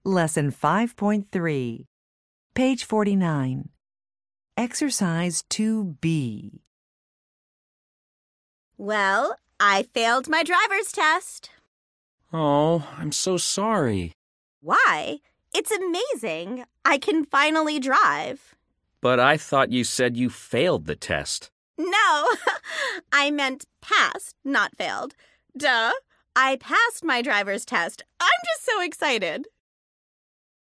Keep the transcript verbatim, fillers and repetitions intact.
Lesson five point three, page forty-nine. Exercise two B. Well, I failed my driver's test. Oh, I'm so sorry. Why? It's amazing. I can finally drive. But I thought you said you failed the test. No, I meant passed, not failed. Duh. I passed my driver's test. I'm just so excited.